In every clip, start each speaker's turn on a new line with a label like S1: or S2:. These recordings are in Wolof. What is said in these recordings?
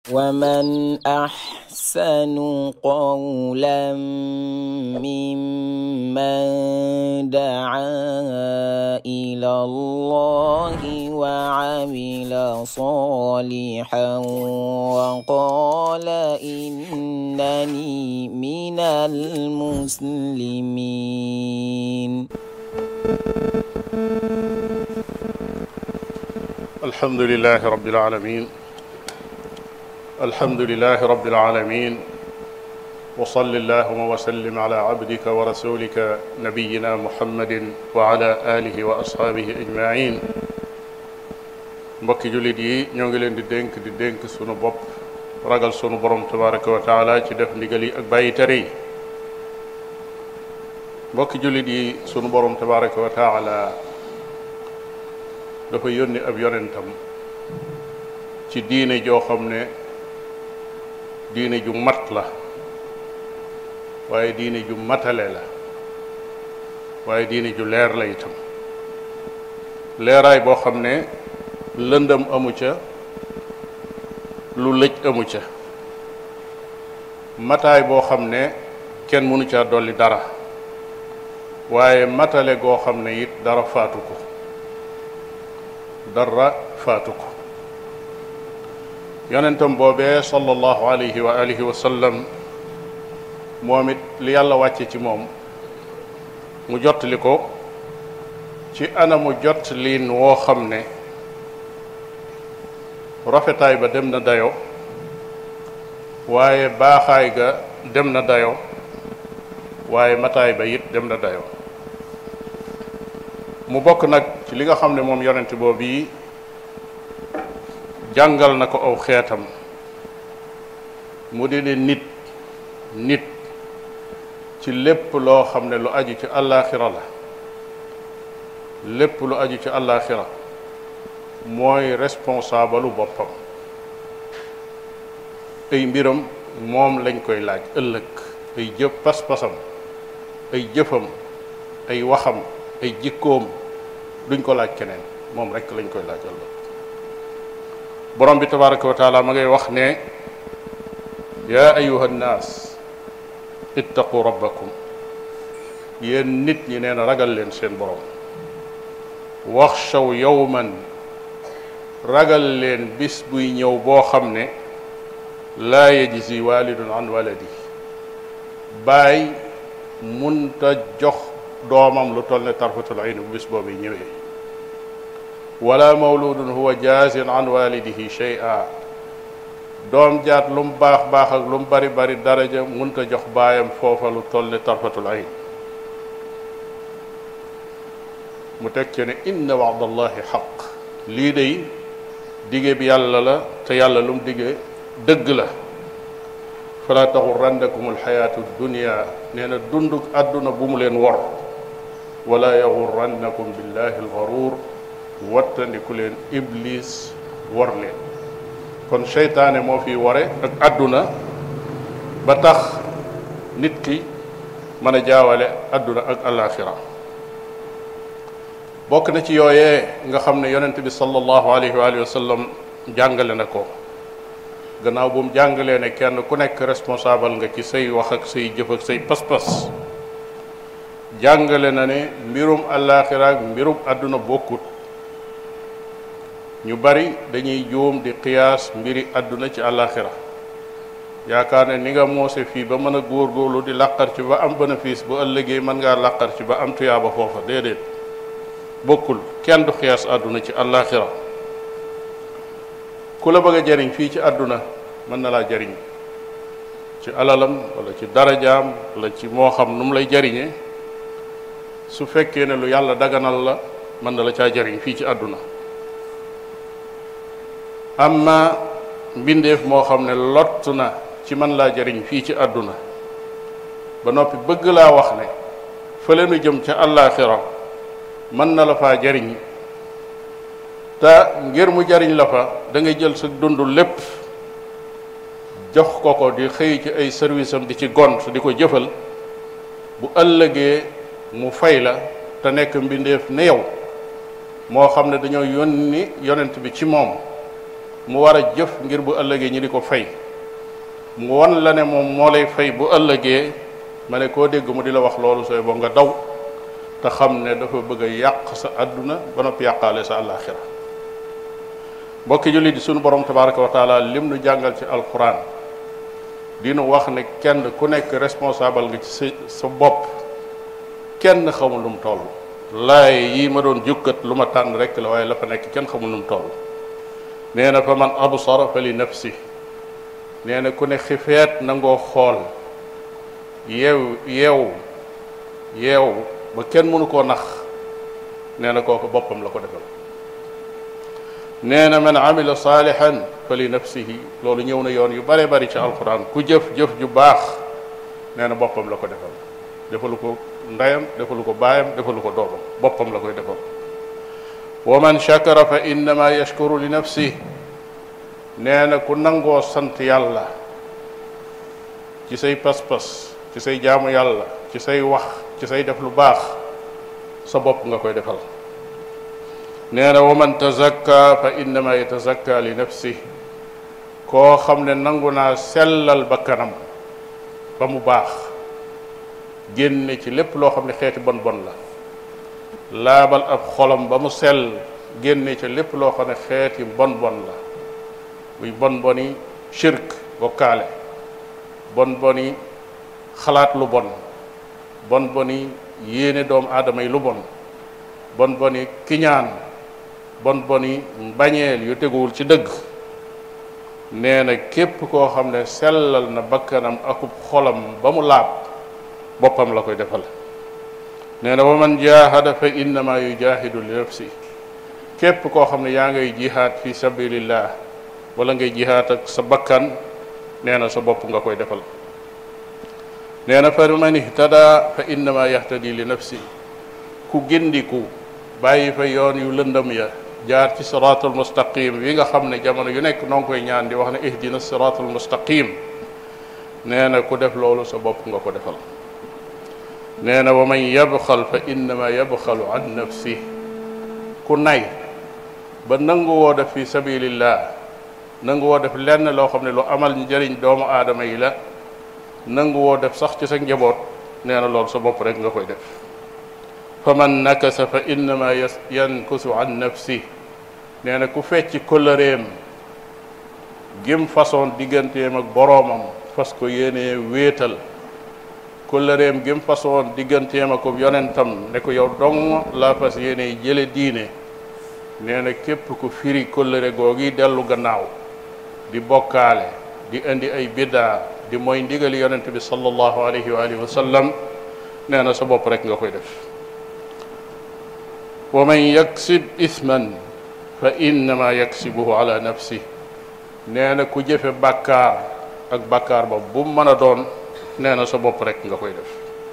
S1: ومن أحسن قولا ممن دعا إلى الله وعمل صالحا وقال إنني من المسلمين.
S2: الحمد لله رب العالمين. الحمد لله رب العالمين وصل اللهم وسلم على عبدك ورسولك نبينا محمد وعلى آله وأصحابه أجمعين. mbokki jullit yi ñoo ngi leen di dénk sunu bopp ragal sunu borom tabaraka wa taala ci def ndigal yi ak bàyyi tere yi. mbokki jullit yi sunu borom tabaraka wa taala dafa yónni ab yonentam ci diine joo xam ne diine ju mat la, waaye diine ju matale la, waaye diine ju leer la itam. leeraay boo xam ne lëndëm amu ca, lu lëj amu ca. mataay boo xam ne kenn mënu caa dolli dara, waaye matale goo xam ne it dara faatu ko. yonentam boobee sallallahu alayhi wa alihi wa sallam moom it li yàlla wàcce ci moom mu jottali ko ci anamu jot liin woo xam ne rafetaay ba dem na dayo, waaye baaxaay ga dem na dayo, waaye mataay ba it dem na dayo. mu bokk nag ci li nga xam ne moom yonent boobu yi jàngal na ko aw xeetam, mu di ne nit ci lépp loo xam ne lu aju ci àllaaxira la, lépp lu aju ci àllaaxira mooy responsable boppam. ay mbiram moom lañ koy laaj ëllëg, ay jëf pas-pasam, ay jëfam, ay waxam, ay jikkoom duñ ko laaj keneen, moom rekk lañ koy laaj ëllëg. borom bi tabaraka wa taala ma ngay wax ne yaa ayuha nnaas ittaqu rabbakum, yéen nit ñi nee na ragal leen seen borom. waxshaw yawman, ragal leen bis buy ñëw boo xam ne laa yajzi walidun an waladi, baay munta jox doomam lu toll ne tarfatul ayn bu bis boobu ñëwee. wala mawludun huwa jaasin an walidihi shay'a, doom jaat lu mu baax baax ak lu mu bari bari daraja munta jox baayam foofa lu toll ne tarfatul ayn. mu teg ci ne inna wa'dallahi xaq, lii day dige bi yàlla la, te yàlla lu mu dige dëgg la. fala taxurrannakum alxayaatu dunia, nee na dunduk àdduna bu mu leen wor. wala yaxurrannakum billahi alxaruur, wattandiku leen iblis wor leen. kon seytaane moo fi ware ak àdduna ba tax nit ki mën a jaawale àdduna ak alaaxira. bokk na ci yooyee nga xam ne yonent bi sallallahu alayhi wa alihi wa sallam jàngale na ko, gannaaw bu mu jàngalee ne kenn ku nekk responsable nga ci say wax ak say jëf ak say pas-pas. jàngale na ne mbirum alaaxira ak mbirum àdduna bokkut. ñu bari dañuy juum di qiyaas mbiri àdduna ci àllaaxira, yaakaar ne ni nga moose fii ba mën a góorgóorlu di làqar ci ba am bénéfice bu ëllëgee mën ngaa làqar ci ba am tuyaaba foofa. déedéet, bokkul. kenn du qiyaas àdduna ci àllaaxira. ku la bëgg a jariñ fii ci àdduna mën na laa jariñ ci alalam wala ci darajaam wala ci moo xam nu mu lay jariñe. su fekkee ne lu yàlla daganal la mën na la caa jariñ fii ci àdduna. amma mbindeef moo xam ne lott na ci mën laa jariñ fii ci àdduna ba noppi bëgg laa wax ne fële nu jëm ca àllaaxira mën na la faa jariñ, te ngir mu jariñ la fa da ngay jël sa dund lépp jox ko di xëy ci ay service am di ci gont di ko jëfal. bu ëllëgee mu fay la te nekk mbindeef ne yow moo xam ne dañoo yónni yonent bi ci moom mu war a jëf ngir bu ëllëgee ñi di ko fay, mu won la ne moom moo lay fay bu ëllëgee, ma ne koo dégg mu di la wax loolu sooy boo nga daw te xam ne dafa bëgg a yàq sa àdduna ba noppi yàqaale sa àllaaxira. mbokki jullit di sunu borom tabaraka wa taala lim nu jàngal ci alquran dinu wax ne kenn ku nekk responsable nga ci sa bopp, kenn xamul lu mu toll. laay yi ma doon jukkat lu ma tànn rek la, waaye la fa nekk kenn xamul lu mu toll. nee na fa man absara fa li nafsi, nee na ku ne xifeet nangoo xool yeew ba kenn mënu koo nax, nee na kooku boppam la ko defal. nee na man amila saalihan fa li nafsihi, loolu ñëw na yoon yu bare bari ci alquran. ku jëf-jëf ju baax, nee na boppam la ko defal, defalu ko ndeyam, defalu ko baayam, defalu ko doomam, boppam la koy defal. wa man shakara fa innama yashkuru li nafsihi, nee na ku nangoo sant yàlla ci say pas-pas, ci say jaamu yàlla, ci say wax, ci say def lu baax, sa bopp nga koy defal. nee na wa man tazakka fa innama yatazakka li nafsi, koo xam ne nangu naa sellal bakkanam ba mu baax, génne ci lépp loo xam ne xeeti bon bon la, laabal ab xolam ba mu sell, génne ci lépp loo xam ne xeeti bon bon la, muy bon boni shirk bokkaale, bon boni xalaat lu bon, bon boni yéene doomu aadama yi lu bon, bon boni kiñaan, bon boni mbañeel yu teguwul ci dëgg. nee na képp koo xam ne sellal na bakkanam akub xolam ba mu laab, boppam la koy defal. nee na wa man jahada fa innama yujahidu li nafsi, képp koo xam ne yaa ngay jihaad fi sabilillah wala ngay jihaad ak sa bakkan, nee na sa bopp nga koy defal. nee na fa man ihtada fa innama yahtadi li nafsi, ku gindiku bàyyi fa yoon yu lëndëm ya, jaar ci siraatul mustaqim wi nga xam ne jamono yu nekk noo ngi koy ñaan di wax ne ihdina siraatul mustaqim, nee na ku def loolu sa bopp nga ko defal. nee na wa man yabxal fa innama yabxalu an nafsi, ku nay ba nangu woo def fi sabilillah, nangu woo def lenn loo xam ne lu amal njëriñ doomu aadama yi la, nangu woo def sax ci sa njaboot, nee na loolu sa bopp rek nga koy def. fa man nakasa fa innama yankusu an nafsi, nee na ku fecc kóllëreem gim façon digganteem ak boroomam, fas ko yéenee wéetal, kóllëreem gim façon digganteem ak yonentam ne ko yow dong laa fas yéenee jële diine, nee na képp ku firi kóllëre googi dellu gannaaw, di bokkaale, di indi ay biddaa, di mooy ndigali yonent bi sallallahu alayhi wa alihi wa sallam, nee na sa bopp rek nga koy def. wa man yaksib isman fa innama yaksibuhu ala nafsi, nee na ku jëfe bàkkaar ak bàkkaar ba bu mën a doon, nee na sa bopp rek nga koy def.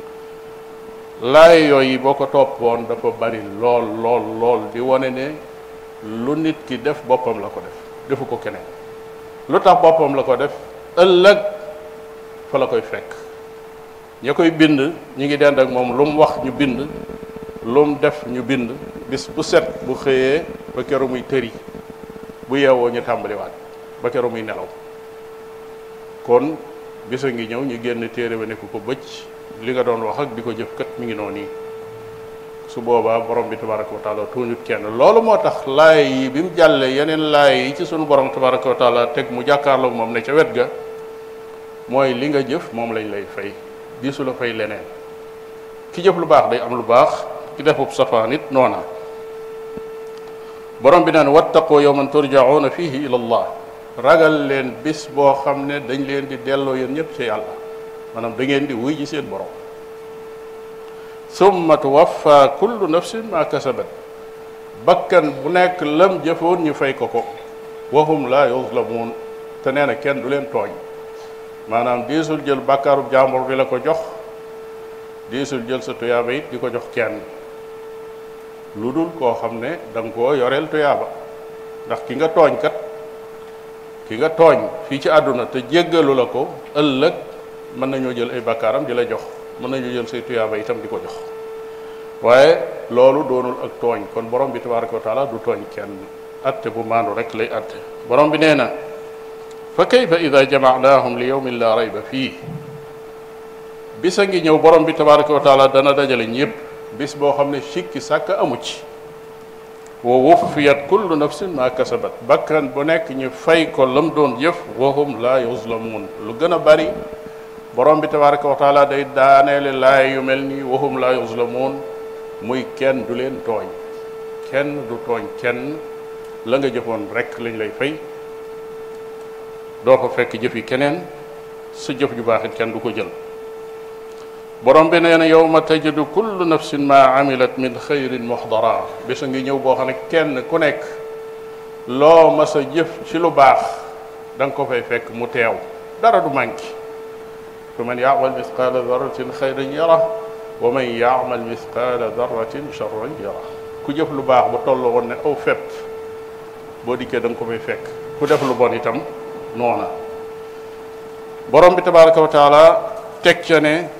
S2: laay yooyu boo ko toppoon dafa bari lool lool lool di wane ne lu nit ki def boppam la ko def, defu ko keneen. lu tax boppam la ko def? ëllëg fa la koy fekk. ña koy bind ñi ngi dend ak moom lu mu wax ñu bind, lu mu def ñu bind, bis bu set bu xëyee ba keroog muy tëri, bu yeewoo ñu tàmbaliwaat ba keroog muy nelaw. kon bisa ngi ñëw ñu génn téere ba nekk ko bëcc, li nga doon wax ak di ko jëf kat mi ngi noonu nii. su boobaa borom bi tabaraka wa taala tuuñut kenn. loolu moo tax laay yi bi mu jàllee yeneen laay yi ci sunu borom tabaraka wa taala teg mu jàkkaarloog moom ne ca wet ga, mooy li nga jëf moom lañ lay fay, di su la fay leneen. ki jëf lu baax day am lu baax, ki defub safaan it noona. borom bi naan wattaqu yawman turjauna fihi ila allah, ragal leen bis boo xam ne dañ leen di delloo yéen ñëpp ci yàlla, maanaam da ngeen di wuy ji seen borom. summa tuwaffa kullu nafsin ma kasabat, bakkan bu nekk lam jëfoon ñu fay ko ko. wa hum la yuzlamun, te nee na kenn du leen tooñ. maanaam diisul jël bàkkaarub jàmbur bi la ko jox, diisul jël sa tuyaaba it di ko jox kenn, lu dul koo xam ne da nga koo yoreel tuyaaba. ndax ki nga tooñ kat, ki nga tooñ fii ci àdduna te jéggalu la ko, ëllëg mën nañoo jël ay bàkkaaram di la jox, mën nañu jël say tuyaaba itam di ko jox. waaye loolu doonul ak tooñ. kon borom bi tabaraka wa taala du tooñ kenn. atte bu maandu rek lay atte borom bi nee na fa kayfa ida jamaanaahum li yawmin la rayba fii bis a ngi ñëw borom bi tabaraka wa taala dana dajale ñëpp bis boo xam ne sikki sàkk amu ci wa wuffiyat kullu nafsin ma kasabat bakkan bu nekk ñu fay ko lam doon jëf wa hum la yuzlamuun lu gën a bari borom bi tabaraka wa taala day daaneele laay yu mel nii wa hum la yuzlamuun muy kenn du leen tooñ kenn du tooñ kenn la nga jëfoon rek lañ lay fay doo ko fekk jëf yi keneen sa jëf ju baax it kenn du ko jël borom bi nee na yawma tajidu kullu nafsin ma amilat min xayrin muxdara bés a ngi ñëw boo xam ne kenn ku nekk loo mas a jëf ci lu baax da nga ko fay fekk mu teew dara du manqué fa man yaamal misqaala darratin xayran yara wa man yaamal misqaala darratin charran yara ku jëf lu baax bu toll woon ne aw fépp boo dikkee da nga ko fay fekk ku def lu bon itam noona borom bi tabaraka wa taala teg ca ne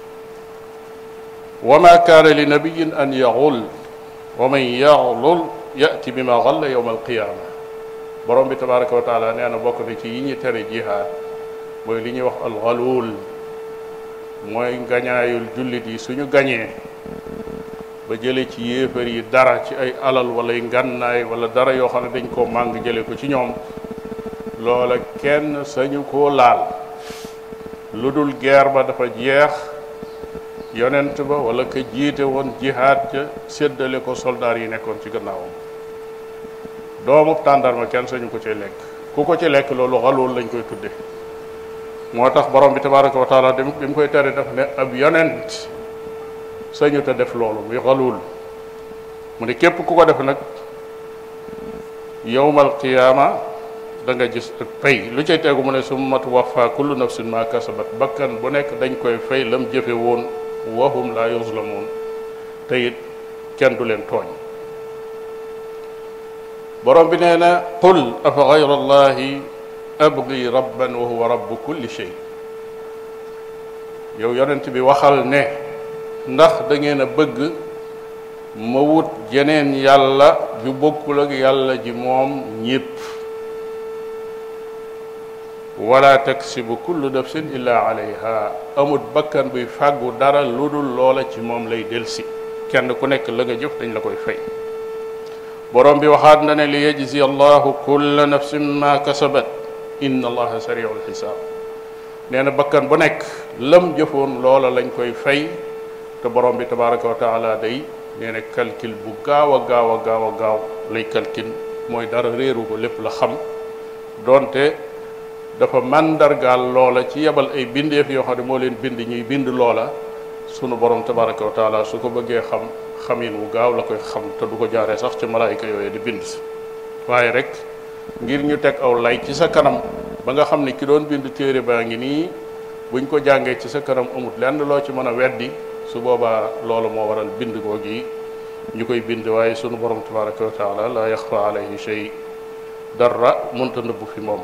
S2: wa ma kaana li nabiyin an yaxul wa man yaxlul yati bi ma xalla yowma alqiyaama borom bi tabaraka wa taala nee na bokk na ci yi ñi tere jihaad mooy li ñuy wax alxaluul mooy ngañaayul jullit yi suñu gañee ba jële ci yéefar yi dara ci ay alal wala ay ngànnaay wala dara yoo xam ne dañ koo màng jële ko ci ñoom loola kenn sañu koo laal lu dul guerre ba dafa jeex yonent ba wala ka jiite woon jihaad ca séddale ko soldaar yi nekkoon ci gannaawam doomu tàndarma kenn sañu ko ci lekk ku ko ci lekk loolu xalul lañ koy tudde moo tax borom bi tabaraka wa taala bi mu koy tere daf ne ab yonent sañu te def loolu muy xalul mu ne képp ku ko def nag yawmal qiyaama da nga gis ak pay lu cay tegu mu ne summa tuwaffa kullu nafsin ma kasabat bakkan bu nekk dañ koy fay lam jëfe woon wa hum la yuzlamuun te it kenn du leen tooñ borom bi nee na qul afa gayra allahi abgi rabban wa huwa rabbu kulli shay yow yonent bi waxal ne ndax da ngeen a bëgg ma wut jeneen yàlla ju bokkul ak yàlla ji moom ñépp wala taksibu kullu nafsin illa alayha amut bakkan buy fàggu dara lu dul loola ci moom lay delsi kenn ku nekk la nga jëf dañ la koy fay borom bi waxaat na ne li yajzi allahu kulla nafsin ma kasabat inna allaha sariul xisaab nee na bakkan bu nekk lam jëfoon loola lañ koy fay te borom bi tabaraka wa taala day nee na calcul bu gaaw a gaaw a gaaw a gaaw lay calcul mooy dara réeru ko lépp la xam doonte dafa màndargaal loola ci yebal ay bindeef yoo xam ne moo leen bind ñuy bind loola sunu borom tabaraka wa taala su ko bëggee xam xamin wu gaaw la koy xam te du ko jaaree sax ci malaayika yooyu di bind waaye rek ngir ñu teg aw lay ci sa kanam ba nga xam ne ki doon bind téere baa ngi nii buñ ko jàngee ci sa kanam amut lenn loo ci mën a weddi su boobaa loolu moo waral bind googi ñu koy bind waaye sunu borom tabaraka wa taala la yaxfa alayhi shay dara mënta nëbbu fi moom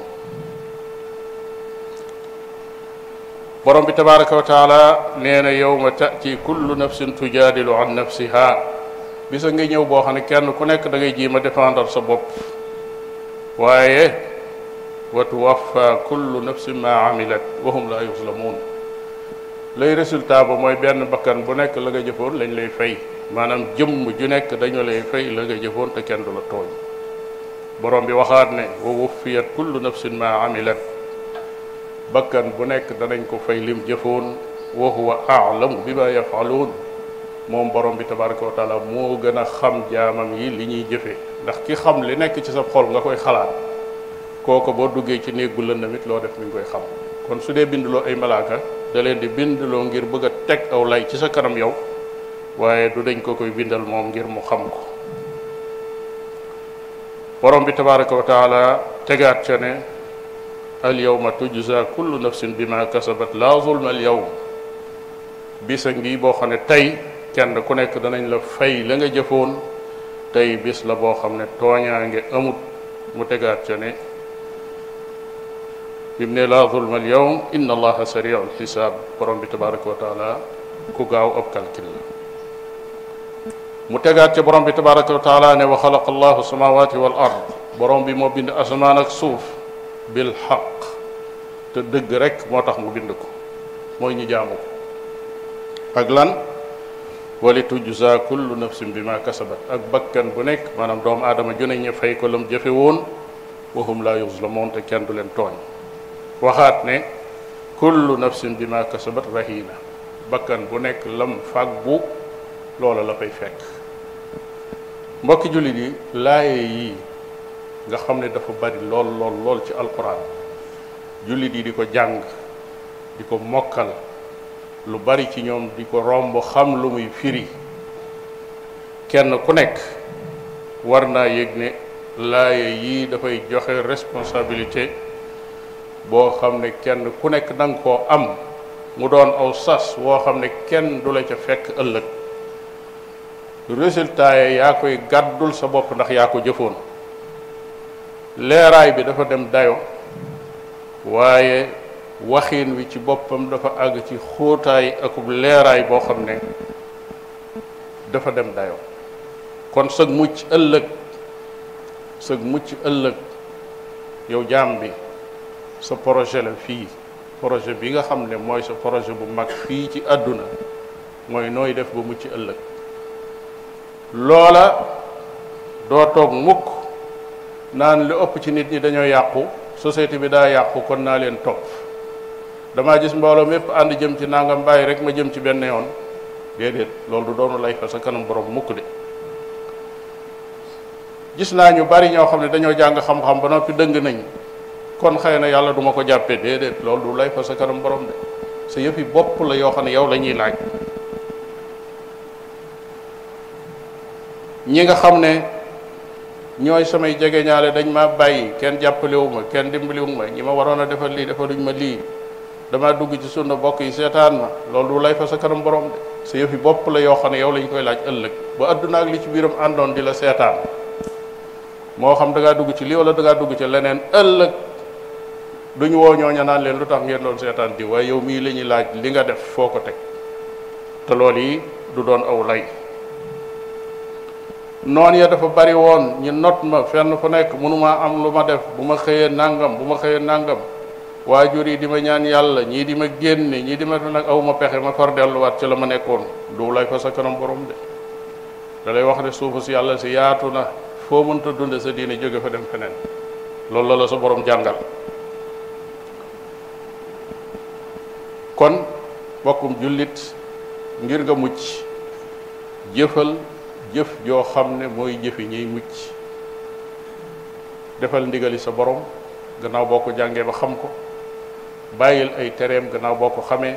S2: borom bi tabaraka wa taala nee na yawma tati kullu nafsin tujaadilu an nafsiha bisa nga ñëw boo xam ne kenn ku nekk da ngay jiima défendre sa bopp waaye wa tuwaffa kullu nafsin ma amilat wa hum la yuzlamun lay résultat ba mooy benn bakkan bu nekk la nga jëfoon lañ lay fay maanaam jëmm ju nekk dañu lay fay la nga jëfoon te kenn du la tooñ borom bi waxaat ne wa wuffiyat kullu nafsin ma amilat bakkan bu nekk danañ ko fay lim jëfoon wa huwa a'lamu bima yafaluun moom borom bi tabaraka wa taala moo gën a xam jaamam yi li ñuy jëfee ndax ki xam li nekk ci sa xol nga koy xalaat kooko boo duggee ci néeg bu lëndamit loo def mi ngi koy xam kon su dee bindloo ay malaaka da leen di bindloo ngir bëgg a teg aw lay ci sa kanam yow waaye du dañ ko koy bindal moom ngir mu xam ko borom bi tabaraka wa taala tegaat ca ne al yawma tujza kullu nafsin bima kasabat la zulma al yawm bisa ngi boo xam ne tey kenn ku nekk danañ la fay la nga jëfoon tey bis la boo xam ne tooñaange amut mu tegaat ca ne bi mu ne la zulma al yawm inna allaha sari'ul xisaab borom bi tabaraka wa taala ku gaaw ab calcul la mu tegaat ca borom bi tabaraka wa taala ne wa xalaqa allahu samawati wal ard borom bi moo bind asamaan ak suuf bil xaq te dëgg rek moo tax mu bind ko mooy ñu jaamu ko ak lan wali tujza kullu nafsin bima kasabat ak bakkan bu nekk maanaam doomu aadama ju ne ñu fay ko lam jëfe woon wa hum la yuzlamoon te kenn du leen tooñ waxaat ne kullu nafsin bima kasabat rahina bakkan bu nekk lam fàggu loola la fay fekk mbokki jullit yi laaye yi nga xam ne dafa bari lool ci alquran jullit yi di ko jàng di ko mokkal lu bari ci ñoom di ko romb xam lu muy firi kenn ku nekk war naa yëg ne laaye yii dafay joxe responsabilité boo xam ne kenn ku nekk danga koo am mu doon aw sas woo xam ne kenn du la ca fekk ëllëg résultat yi yaa koy gàddul sa bopp ndax yaa ko jëfoon leeraay bi dafa dem dayo waaye waxin wi ci boppam dafa àgg ci xóotaay akub leeraay boo xam ne dafa dem dayo kon sag mucc ëllëg yow jaam bi sa projet la fii projet bi nga xam ne mooy sa projet bu mag fii ci àdduna mooy nooy def ba mucc ëllëg loola doo toog mukk naan li ëpp ci nit ñi dañoo yàqu société bi daa yàqu kon naa leen topp damaa gis mbooloo mépp ànd jëm ci nangam bàyyi rek ma jëm ci benn yoon déedéet loolu du doonu lay fa sa kanam borom mukk de gis naa ñu bari ñoo xam ne dañoo jàng xam-xam ba noppi dëng nañ kon xëy na yàlla duma ko jàppee déedéet loolu du lay fa sa kanam borom de sa yëfi bopp la yoo xam ne yow la ñuy laaj ñi nga xam ne ñooy samay jegeñaale dañ ma bàyyi kenn jàppalewu ma kenn dimbaliwu ma ñi ma waroon a defal lii defaluñ ma lii dama dugg ci sunna bokk yi seetaan ma loolu du lay fa sa kanam borom de sa yëfi bopp la yoo xam ne yow lañ koy laaj ëllëg ba adduna ak li ci biiram àndoon di la seetaan moo xam da ngaa dugg ci lii wala da ngaa dugg ci leneen ëllëg duñu woo ñooña naan leen lu tax ngeen doon seetaan di waaye yow mii la ñuy laaj li nga def foo ko teg te loolu yi du doon aw lay noon ya dafa bari woon ñu not ma fenn fu nekk mënumaa am lu ma def bu ma xëyee nangam waajur yi di ma ñaan yàlla ñii di ma génne ñii di ma nag aw ma pexe ma far delluwaat ci la ma nekkoon du lay fa sa kanam borom de da lay wax ne suufu si yàlla si yaatu na foo mënta dunde sa diine jóge fa dem feneen loolu la sa borom jàngal kon bokkum jullit ngir nga mucc jëfal jëf joo xam ne mooy jëfi ñiy mucc defal ndigali sa borom gannaaw boo ko jàngee ba xam ko bàyyil ay tereem gannaaw boo ko xamee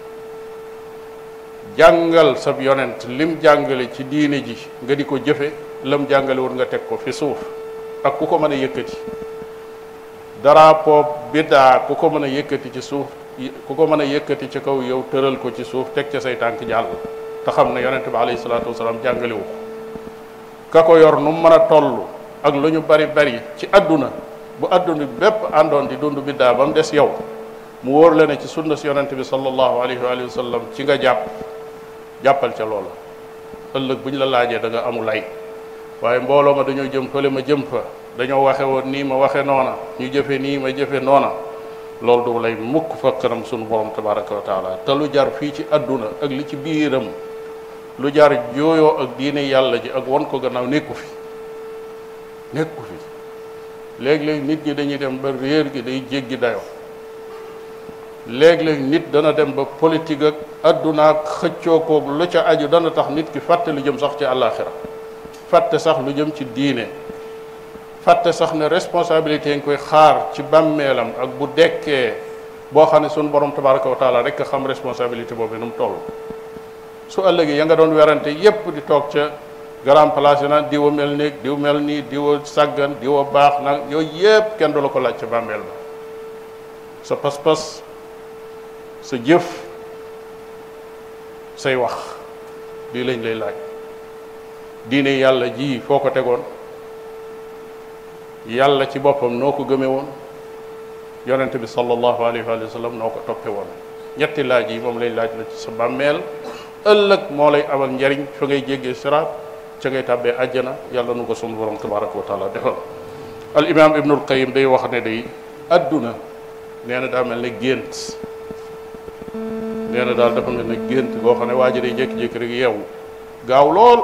S2: jàngal sab yonent lim jàngale ci diine ji nga di ko jëfe lam jàngale woon nga teg ko fi suuf ak ku ko mën a yëkkati drapeau biddaa ku ko mën a yëkkati ci suuf ku ko mën a yëkkati ci kaw yow tëral ko ci suuf teg ca say tànk jàll te xam ne yonent bi alayhi salaatu wasalaam jàngalewu ko ka ko yor nu mu mën a toll ak lu ñu bari bari ci àdduna bu àdduna bépp àndoon di dund biddaa ba mu des yow mu wóor la ne ci sunna si yonent bi sallallahu alayhi wa sallam ci nga jàppal ca loola ëllëg bu ñu la laajee da nga amul lay waaye mbooloo ma dañoo jëm fële ma jëm fa dañoo waxe woon nii ma waxe noona ñu jëfe nii ma jëfe noona loolu du lay mukk fa kanam sunu borom tabaraka wa taala te lu jar fii ci àdduna ak li ci biiram lu jar jooyoo ak diine yàlla ji ak won ko gannaaw nekku fi léeg-léeg nit ñi dañuy dem ba réer gi day jéggi dayo léeg-léeg nit dana dem ba politique ak àdduna ak xëccoo koog lu ca aju dana tax nit ki fàtte lu jëm sax ci àllaaxira fàtte sax lu jëm ci diine fàtte sax ne responsabilité ngi koy xaar ci bàmmeelam ak bu dekkee boo xam ne sunu borom tabaraka wa taala rek a xam responsabilité boobu nu mu toll su ëllëgee ya nga doon werante yépp di toog ca grand place yi naan diwa mel nii diw mel nii diwa sàggan diwa baax nag yooyu yépp kenn du la ko laaj ca bàmmeel ba sa pas-pas sa jëf say wax lii lañ lay laaj diine yàlla ji foo ko tegoon yàlla ci boppam noo ko gëme woon yonente bi sallallahu alayhi wa sallam noo ko toppe woon ñetti laaj yi moom lañ laaj la ci sa bàmmeel ëllëg moo lay amal njariñ fa ngay jéggee siraat ca ngay tàbbee àjjana. yàlla nu ko sunu borom tabaraka wa taala defal. al imam ibnul qayyim day wax ne day adduna nee na daa mel ne gént. nee na daal dafa mel ne gént goo xam ne waa ji day jékki-jékki rek yeewu gaaw lool,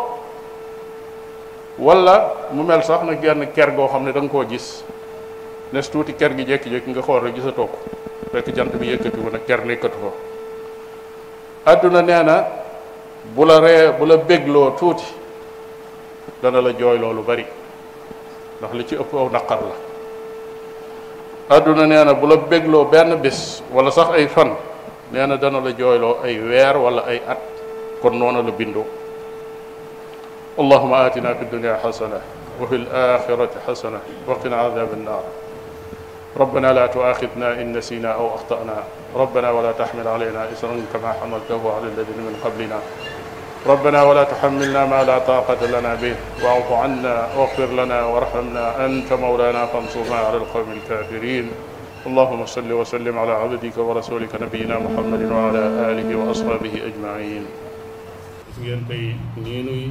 S2: wala mu mel sax na genn ker goo xam ne da nga koo gis nes tuuti ker gi jékki-jékki nga xool rek gisatoo ko fekk jant bi yëkkati wu ne ker nekkatu fa. adduna nee na bu la bégloo tuuti dana la jooyloo lu bari ndax li ci ëpp aw naqar la. adduna nee na bu la bégloo benn bis wala sax ay fan nee na dana la jooyloo ay weer wala ay at. kon noonu la bindoo. allahuma atina fi dunya xasana wa fi alaxirati xasana wa qina adab annar. ربنا لا تؤاخذنا إن نسينا أو أخطأنا ربنا ولا تحمل علينا إصرا كما حملته على الذين من قبلنا ربنا ولا تحملنا ما لا طاقة لنا به واعف عنا واغفر لنا وارحمنا أنت مولانا فانصرنا على القوم الكافرين اللهم صل وسلم على عبدك ورسولك نبينا محمد وعلى آله وأصحابه أجمعين. ngeen tey nii nuy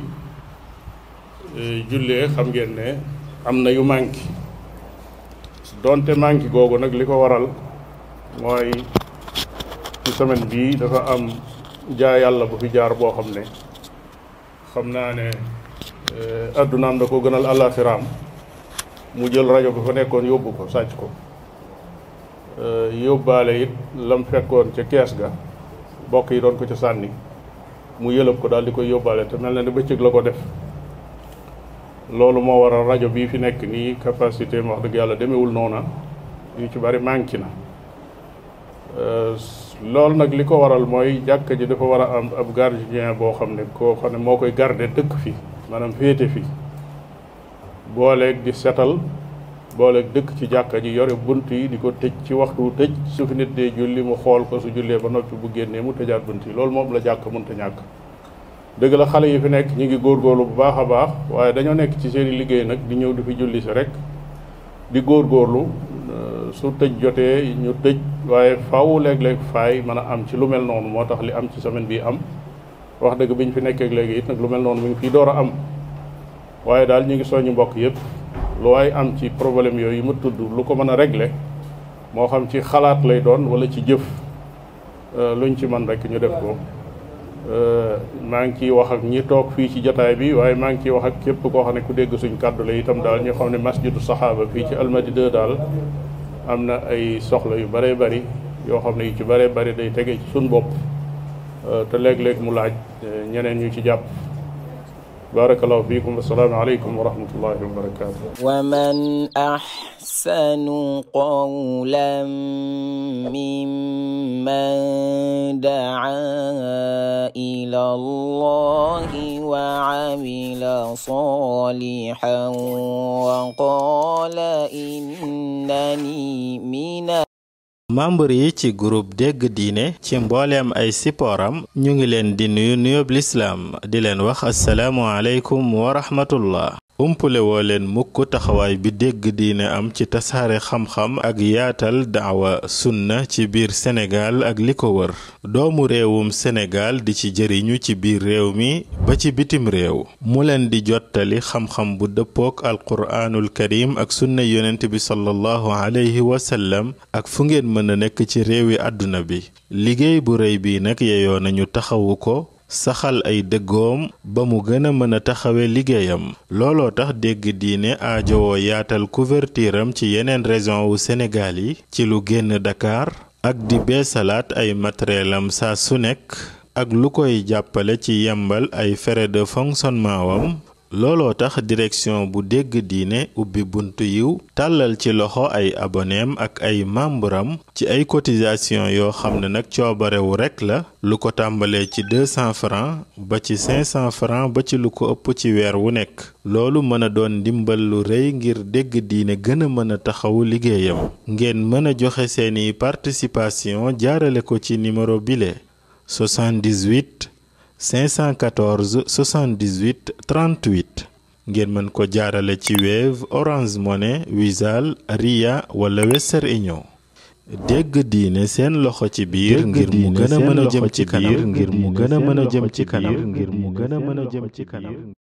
S2: jullee xam ngeen ne am na yu manqué donte manqué googu nag li ko waral mooy ci semaine bii dafa am jaay yàlla bu fi jaar boo xam ne xam naa ne addunaam da ko gënal àllaaxiraam mu jël rajo bi fa nekkoon yóbbu ko sàcc ko yóbbaale it lam fekkoon ca kees ga bokk yi doon ko ca sànni mu yëlëb ko daal di koy yóbbaale te mel na ne bëccëg la ko def. loolu moo waral rajo bii fi nekk nii capacité wax dëgg yàlla demewul noona yu ci bari manqué na. loolu nag li ko waral mooy jàkka ji dafa war a am ab gardien boo xam ne koo xam ne moo koy garder dëkk fi maanaam féete fi booleeg di setal booleeg dëkk ci jàkka ji yore bunt yi di ko tëj ci waxtu tëj su fi nit dee julli mu xool ko su jullee ba noppi bu génnee mu tëjaat bunt yi loolu moom la jàkk mënta ñàkk. dëgg la xale yi fi nekk ñu ngi góorgóorlu bu baax a baax waaye dañoo nekk ci seen i liggéey nag di ñëw di fi julli si rek di góorgóorlu su tëj jotee ñu tëj waaye faw léeg-léeg faay mën a am ci lu mel noonu moo tax li am ci semaine bi am wax dëgg bi ñu fi nekkee léegi it nag lu mel noonu mu ngi fii door a am waaye daal ñu ngi soññu mbokk yëpp lu waay am ci problème yooyu ma tudd lu ko mën a régler moo xam ci xalaat lay doon wala ci jëf luñ ci mën rek ñu def ko. maa ngi ciy wax ak ñi toog fii ci jotaay bi waaye maa ngi ciy wax ak képp koo xam ne ku dégg suñ kàddu la itam daal ñu xam ne masjidu saxaaba fii ci Almadi 2 daal am na ay soxla yu bëree bëri yoo xam ne yu ci bëree bëri day tege ci suñ bopp te léeg-léeg mu laaj ñeneen ñu ci jàpp. barakallahu fiikum assalaamu aleykum wa rahmatullahi wa barakatuh.
S1: wa man ahsanu qawlan mimman daa ila allahi wa amila salihan wa qala innani mina
S3: membre yi ci groupe dégg diine ci mbooleem ay sipooram ñu ngi leen di nuyu nuyoob lislaam di leen wax assalaamu aleykum wa rahmatullah umpule woo leen mukk taxawaay bi dégg diine am ci tasaare xam-xam ak yaatal daawa sunna ci biir Sénégal ak li ko wër doomu réewum Sénégal di ci jëriñu ci biir réew mi ba ci bitim réew mu leen di jottali xam-xam bu dëppook alquraanul karim ak sunna yonent bi sallallahu alayhi wa sallam ak fu ngeen mën a nekk ci réewi àdduna bi liggéey bu rëy bi nag yeyoo nañu taxawu ko saxal ay dëggoom ba mu gën a mën a taxawe liggéeyam looloo tax dégg diine aajowoo yaatal couverture am ci yeneen région wu Sénégal yi ci lu génn Dakar ak di beesalaat ay matérielam saa su nekk ak lu koy jàppale ci yembal ay frais de fonctionnement wam looloo tax direction bu dégg diine ubbi buntu yiw tàllal ci loxo ay aboneem ak ay membram ci ay cotisation yoo xam ne nag coobarewu rekk la lu ko tàmbalee ci 200 francs ba ci 500 francs ba ci lu ko ëpp ci weer wu nekk loolu mën a doon ndimbal lu rëy ngir dégg diine gën a mën a taxawu liggéeyam ngeen mën a joxe seeni participation jaarale ko ci numéro bile 78 514 78 38 ngeen mën ko jaarale ci Wave Orange Money Wizall Ria wala Western Union dégg diine seen loxo ci biir ngir mu gën a mën a jëm ci kanam